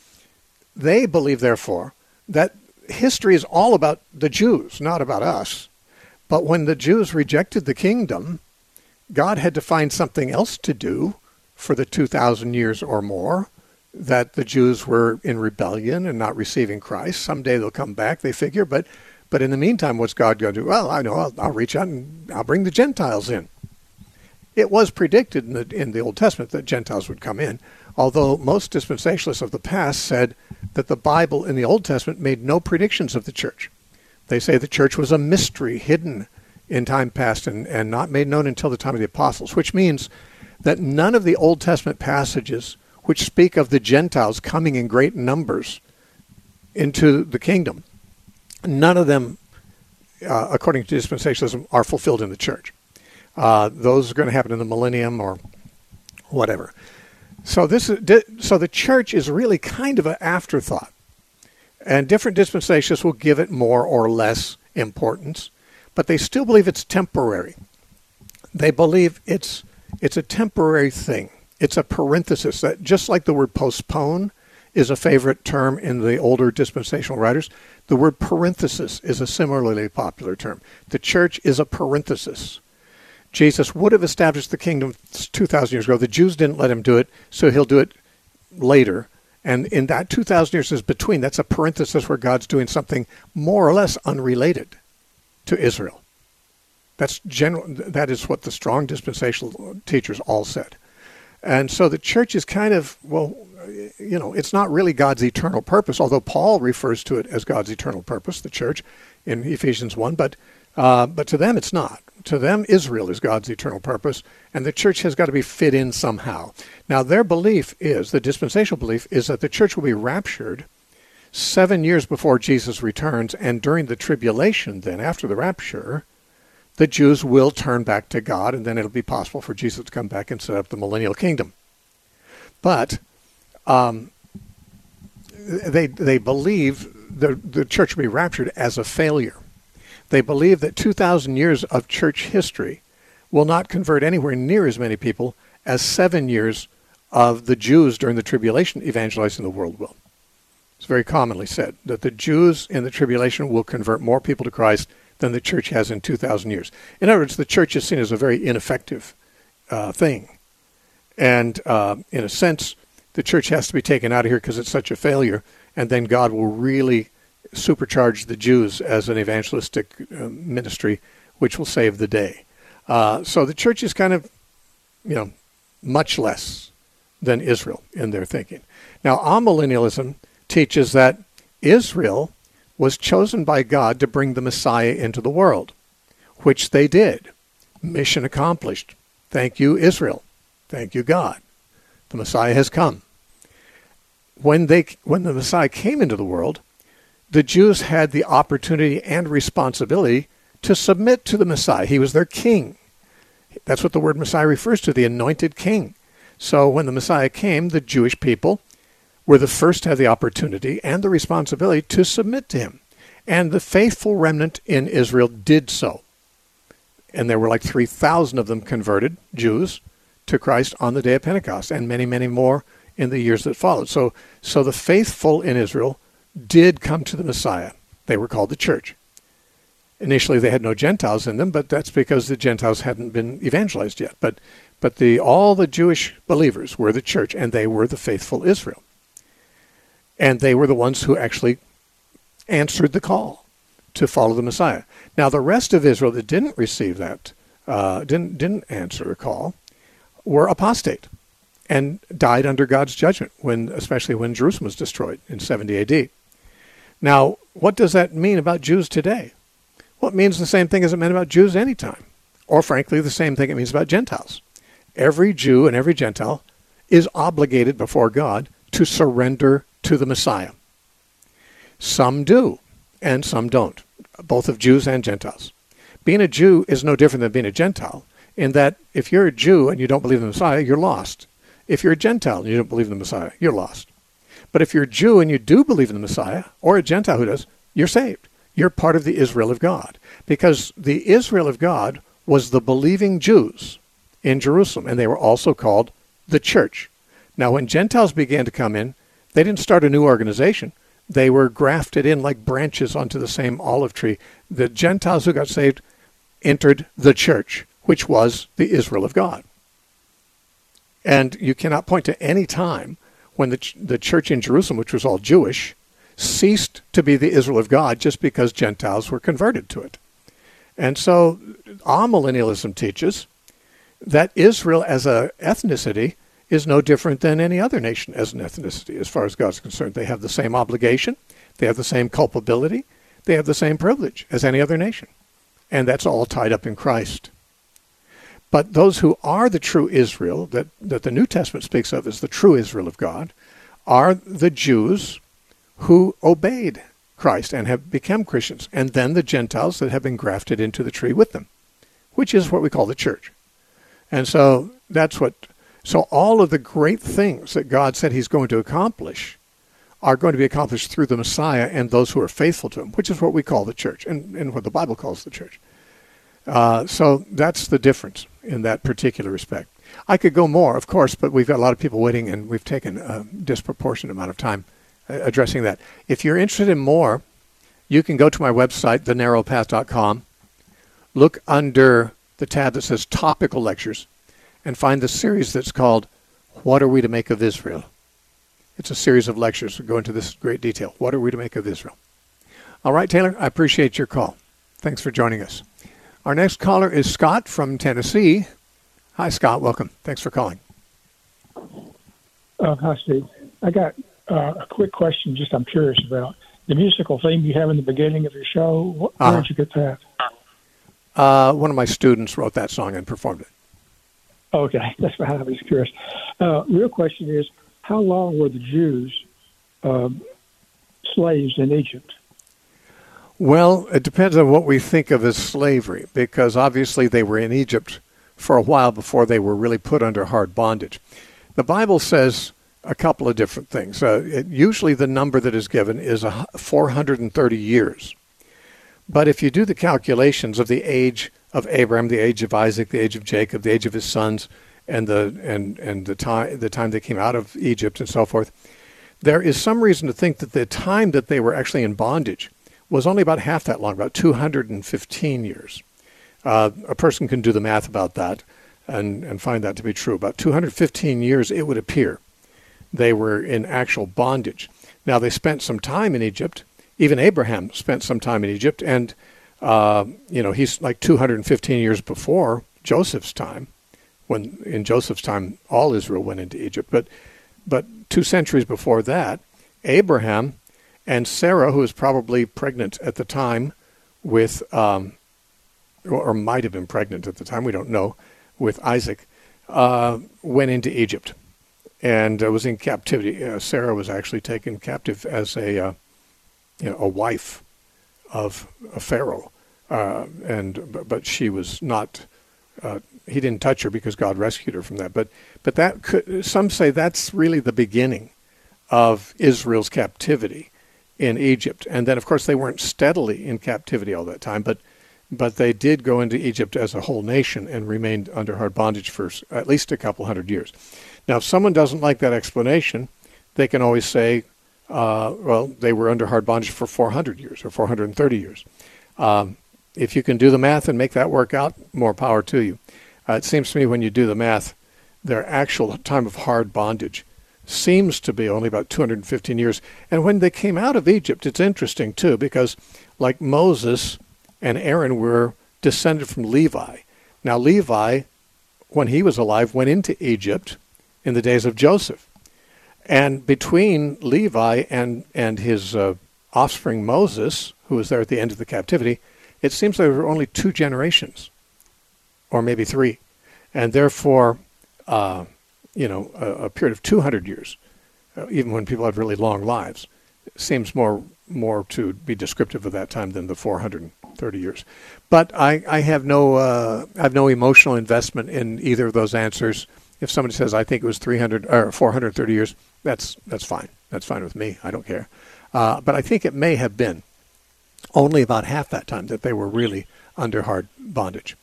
Speaker 1: they believe, therefore, that history is all about the Jews, not about us. But when the Jews rejected the kingdom, God had to find something else to do for the two thousand years or more that the Jews were in rebellion and not receiving Christ. Someday they'll come back, they figure, but but in the meantime, what's God going to do? Well, I know, I'll, I'll reach out and I'll bring the Gentiles in. It was predicted in the, in the Old Testament that Gentiles would come in, although most dispensationalists of the past said that the Bible in the Old Testament made no predictions of the church. They say the church was a mystery hidden in time past and, and not made known until the time of the apostles, which means that none of the Old Testament passages which speak of the Gentiles coming in great numbers into the kingdom, none of them, uh, according to dispensationalism, are fulfilled in the church. Uh, those are going to happen in the millennium or whatever. So this is, so the church is really kind of an afterthought. And different dispensationalists will give it more or less importance, but they still believe it's temporary. They believe it's It's a temporary thing. It's a parenthesis. That just like the word postpone is a favorite term in the older dispensational writers, the word parenthesis is a similarly popular term. The church is a parenthesis. Jesus would have established the kingdom two thousand years ago. The Jews didn't let him do it, so he'll do it later. And in that two thousand years is between, that's a parenthesis where God's doing something more or less unrelated to Israel. That's general. That is what the strong dispensational teachers all said. And so the church is kind of, well, you know, it's not really God's eternal purpose, although Paul refers to it as God's eternal purpose, the church, in Ephesians one, but uh, but to them it's not. To them, Israel is God's eternal purpose, and the church has got to be fit in somehow. Now, their belief is, the dispensational belief, is that the church will be raptured seven years before Jesus returns, and during the tribulation then, after the rapture, the Jews will turn back to God, and then it'll be possible for Jesus to come back and set up the millennial kingdom. But um, they they believe the, the church will be raptured as a failure. They believe that two thousand years of church history will not convert anywhere near as many people as seven years of the Jews during the tribulation evangelizing the world will. It's very commonly said that the Jews in the tribulation will convert more people to Christ than the church has in two thousand years. In other words, the church is seen as a very ineffective uh, thing. And uh, in a sense, the church has to be taken out of here because it's such a failure, and then God will really supercharge the Jews as an evangelistic uh, ministry, which will save the day. Uh, so the church is kind of, you know, much less than Israel in their thinking. Now, amillennialism teaches that Israel was chosen by God to bring the Messiah into the world, which they did. Mission accomplished. Thank you, Israel. Thank you, God. The Messiah has come. When they, when the Messiah came into the world, the Jews had the opportunity and responsibility to submit to the Messiah. He was their king. That's what the word Messiah refers to, the anointed king. So when the Messiah came, the Jewish people were the first to have the opportunity and the responsibility to submit to him. And the faithful remnant in Israel did so. And there were like three thousand of them converted, Jews, to Christ on the day of Pentecost, and many, many more in the years that followed. So, so the faithful in Israel did come to the Messiah. They were called the church. Initially, they had no Gentiles in them, but that's because the Gentiles hadn't been evangelized yet. But, but the all the Jewish believers were the church, and they were the faithful Israel. And they were the ones who actually answered the call to follow the Messiah. Now, the rest of Israel that didn't receive that, uh, didn't didn't answer a call, were apostate and died under God's judgment, when, especially when Jerusalem was destroyed in seventy A D. Now, what does that mean about Jews today? Well, it means the same thing as it meant about Jews any time, or frankly, the same thing it means about Gentiles. Every Jew and every Gentile is obligated before God to surrender to the Messiah. Some do, and some don't, both of Jews and Gentiles. Being a Jew is no different than being a Gentile, in that if you're a Jew and you don't believe in the Messiah, you're lost. If you're a Gentile and you don't believe in the Messiah, you're lost. But if you're a Jew and you do believe in the Messiah, or a Gentile who does, you're saved. You're part of the Israel of God. Because the Israel of God was the believing Jews in Jerusalem, and they were also called the church. Now, when Gentiles began to come in, they didn't start a new organization. They were grafted in like branches onto the same olive tree. The Gentiles who got saved entered the church, which was the Israel of God. And you cannot point to any time when the, ch- the church in Jerusalem, which was all Jewish, ceased to be the Israel of God just because Gentiles were converted to it. And so amillennialism teaches that Israel as an ethnicity is no different than any other nation as an ethnicity as far as God's concerned. They have the same obligation, they have the same culpability, they have the same privilege as any other nation. And that's all tied up in Christ. But those who are the true Israel, that, that the New Testament speaks of as the true Israel of God, are the Jews who obeyed Christ and have become Christians, and then the Gentiles that have been grafted into the tree with them, which is what we call the church. And so that's what, so all of the great things that God said he's going to accomplish are going to be accomplished through the Messiah and those who are faithful to him, which is what we call the church, and, and what the Bible calls the church. Uh, so that's the difference in that particular respect. I could go more, of course, but we've got a lot of people waiting, and we've taken a disproportionate amount of time uh, addressing that. If you're interested in more, you can go to my website, the narrow path dot com, look under the tab that says Topical Lectures, and find the series that's called What Are We to Make of Israel? It's a series of lectures that go into this great detail. What are we to make of Israel? All right, Taylor, I appreciate your call. Thanks for joining us. Our next caller is Scott from Tennessee. Hi, Scott. Welcome. Thanks for calling.
Speaker 9: Uh, hi, Steve. I got uh, a quick question just I'm curious about. The musical theme you have in the beginning of your show, wh-
Speaker 1: uh-huh.
Speaker 9: where did you get that?
Speaker 1: Uh, one of my students wrote that song and performed it.
Speaker 9: Okay, that's why I was curious. Uh, real question is, how long were the Jews uh, slaves in Egypt?
Speaker 1: Well, it depends on what we think of as slavery, because obviously they were in Egypt for a while before they were really put under hard bondage. The Bible says a couple of different things. Uh, it, usually the number that is given is a four hundred thirty years. But if you do the calculations of the age of Abraham, the age of Isaac, the age of Jacob, the age of his sons, and the and and the time the time they came out of Egypt and so forth, there is some reason to think that the time that they were actually in bondage was only about half that long, about two hundred fifteen years. Uh, a person can do the math about that and, and find that to be true. About two hundred fifteen years, it would appear, they were in actual bondage. Now, they spent some time in Egypt. Even Abraham spent some time in Egypt, and uh, you know he's like two hundred fifteen years before Joseph's time, when in Joseph's time all Israel went into Egypt. But but two centuries before that, Abraham and Sarah, who was probably pregnant at the time with, um, or, or might have been pregnant at the time, we don't know, with Isaac, uh, went into Egypt and uh, was in captivity. Uh, Sarah was actually taken captive as a uh, you know, a wife of a Pharaoh, uh, and but, but she was not. Uh, he didn't touch her because God rescued her from that. But but that could, some say that's really the beginning of Israel's captivity in Egypt. And then, of course, they weren't steadily in captivity all that time, but but they did go into Egypt as a whole nation and remained under hard bondage for at least a couple hundred years. Now, if someone doesn't like that explanation, they can always say, uh, well, they were under hard bondage for four hundred years or four hundred thirty years. Um, if you can do the math and make that work out, more power to you. Uh, it seems to me when you do the math, their actual time of hard bondage seems to be only about two hundred fifteen years. And when they came out of Egypt, it's interesting, too, because like Moses and Aaron were descended from Levi. Now, Levi, when he was alive, went into Egypt in the days of Joseph. And between Levi and, and his uh, offspring Moses, who was there at the end of the captivity, it seems there were only two generations, or maybe three. And therefore, uh, you know, a, a period of two hundred years, uh, even when people had really long lives, seems more more to be descriptive of that time than the four hundred thirty years. But I, I have no uh, I have no emotional investment in either of those answers. If somebody says I think it was three hundred or four hundred thirty years, that's that's fine. That's fine with me. I don't care. Uh, but I think it may have been only about half that time that they were really under hard bondage.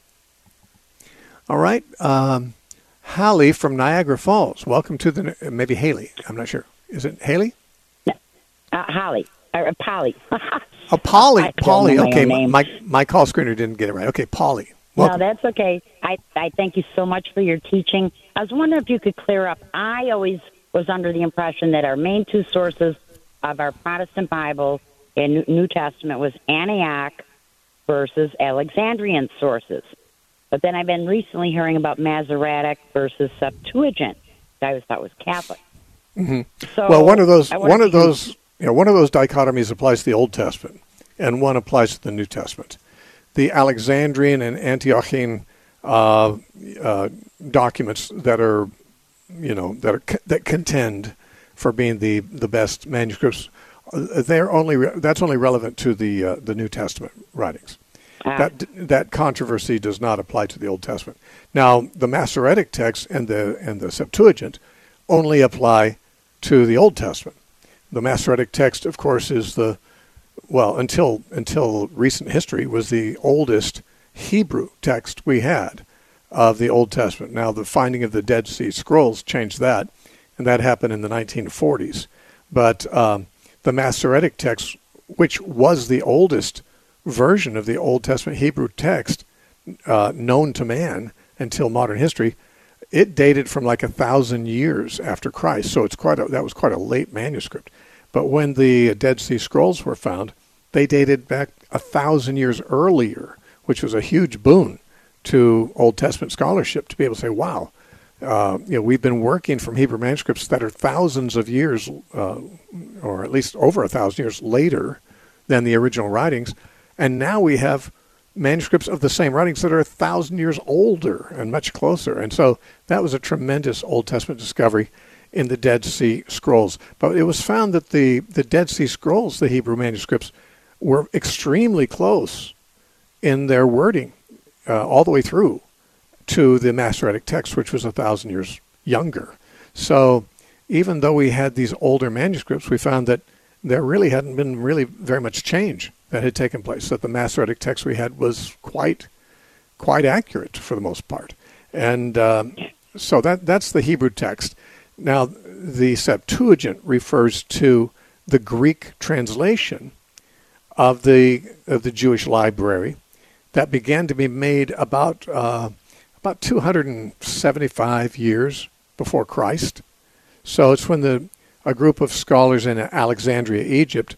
Speaker 1: All right. Um, Hallie from Niagara Falls. Welcome to the, maybe Haley. I'm not sure. Is it Haley?
Speaker 10: Uh, Holly. Or uh, Polly.
Speaker 1: Oh, Polly. Polly. Okay.
Speaker 10: My,
Speaker 1: my my call screener didn't get it right. Okay, Polly. Welcome.
Speaker 10: No, that's okay. I, I thank you so much for your teaching. I was wondering if you could clear up. I always was under the impression that our main two sources of our Protestant Bible and New Testament was Antioch versus Alexandrian sources. But then I've been recently hearing about Masoretic versus Septuagint, which I always thought was Catholic.
Speaker 1: Mm-hmm.
Speaker 10: So
Speaker 1: well, one of those one of
Speaker 10: you,
Speaker 1: those you know, one of those dichotomies applies to the Old Testament, and one applies to the New Testament. The Alexandrian and Antiochian uh, uh, documents that are, you know, that are that contend for being the, the best manuscripts, they're only that's only relevant to the uh, the New Testament writings. Ah. That that controversy does not apply to the Old Testament. Now, the Masoretic text and the and the Septuagint only apply to the Old Testament. The Masoretic text, of course, is the well until until recent history was the oldest Hebrew text we had. of the Old Testament. Now, the finding of the Dead Sea Scrolls changed that, and that happened in the nineteen forties. But um, the Masoretic text, which was the oldest version of the Old Testament Hebrew text uh, known to man until modern history, it dated from like a thousand years after Christ. So it's quite a, that was quite a late manuscript. But when the Dead Sea Scrolls were found, they dated back a thousand years earlier, which was a huge boon to Old Testament scholarship to be able to say, wow, uh, you know, we've been working from Hebrew manuscripts that are thousands of years, uh, or at least over a thousand years later than the original writings, and now we have manuscripts of the same writings that are a thousand years older and much closer. And so that was a tremendous Old Testament discovery in the Dead Sea Scrolls. But it was found that the, the Dead Sea Scrolls, the Hebrew manuscripts, were extremely close in their wording uh, all the way through to the Masoretic text, which was a thousand years younger. So even though we had these older manuscripts, we found that there really hadn't been really very much change that had taken place, that the Masoretic text we had was quite quite accurate for the most part. And um, so that that's the Hebrew text. Now, the Septuagint refers to the Greek translation of the of the Jewish library that began to be made about uh, about two hundred seventy-five years before Christ. So it's when the a group of scholars in Alexandria, Egypt,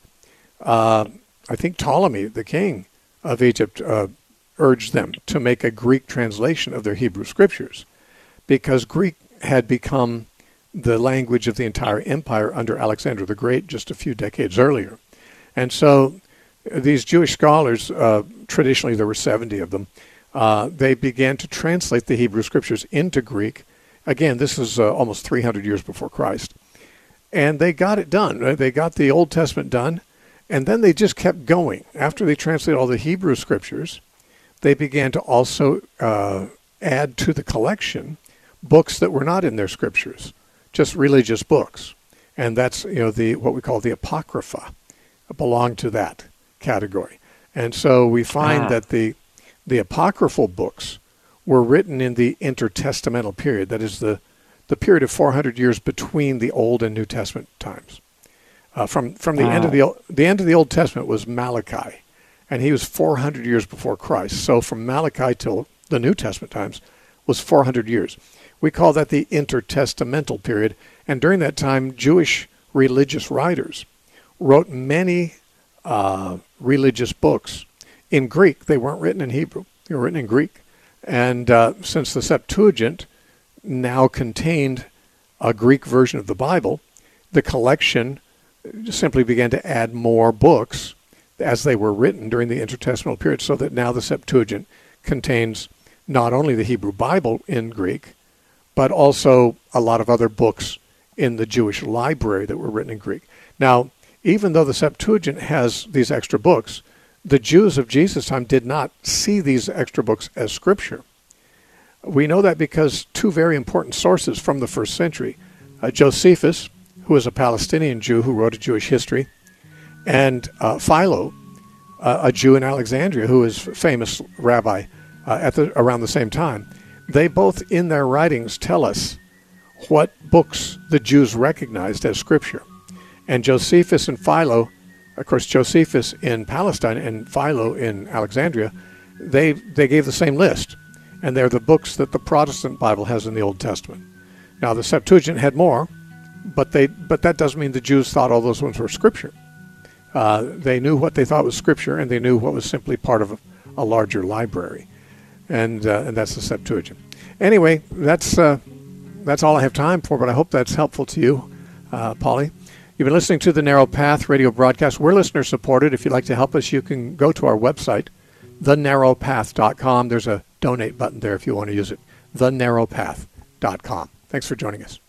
Speaker 1: uh, I think Ptolemy, the king of Egypt, uh, urged them to make a Greek translation of their Hebrew scriptures, because Greek had become the language of the entire empire under Alexander the Great just a few decades earlier. And so these Jewish scholars, uh, traditionally there were seventy of them, uh, they began to translate the Hebrew scriptures into Greek. Again, this is uh, almost three hundred years before Christ. And they got it done. Right? They got the Old Testament done, and then they just kept going. After they translated all the Hebrew scriptures, they began to also uh, add to the collection books that were not in their scriptures, just religious books. And that's, you know, the what we call the Apocrypha belong to that category. And so we find ah. that the the apocryphal books were written in the intertestamental period, that is the the period of four hundred years between the Old and New Testament times. Uh, from from the wow. end of the the end of the Old Testament was Malachi, and he was four hundred years before Christ. So from Malachi till the New Testament times was four hundred years. We call that the intertestamental period, and during that time, Jewish religious writers wrote many uh, religious books in Greek. They weren't written in Hebrew; they were written in Greek. And uh, since the Septuagint now contained a Greek version of the Bible, the collection simply began to add more books as they were written during the intertestamental period, so that now the Septuagint contains not only the Hebrew Bible in Greek, but also a lot of other books in the Jewish library that were written in Greek. Now, even though the Septuagint has these extra books, the Jews of Jesus' time did not see these extra books as scripture. We know that because two very important sources from the first century, uh, Josephus, who was a Palestinian Jew who wrote a Jewish history, and uh, Philo, uh, a Jew in Alexandria who is a famous rabbi uh, at the, around the same time, they both in their writings tell us what books the Jews recognized as scripture. And Josephus and Philo, of course Josephus in Palestine and Philo in Alexandria, they they gave the same list. And they're the books that the Protestant Bible has in the Old Testament. Now, the Septuagint had more, but they but that doesn't mean the Jews thought all those ones were Scripture. Uh, they knew what they thought was Scripture, and they knew what was simply part of a, a larger library. And uh, and that's the Septuagint. Anyway, that's uh, that's all I have time for, but I hope that's helpful to you, uh, Polly. You've been listening to the Narrow Path radio broadcast. We're listener-supported. If you'd like to help us, you can go to our website, the narrow path dot com. There's a donate button there if you want to use it, the narrow path dot com. Thanks for joining us.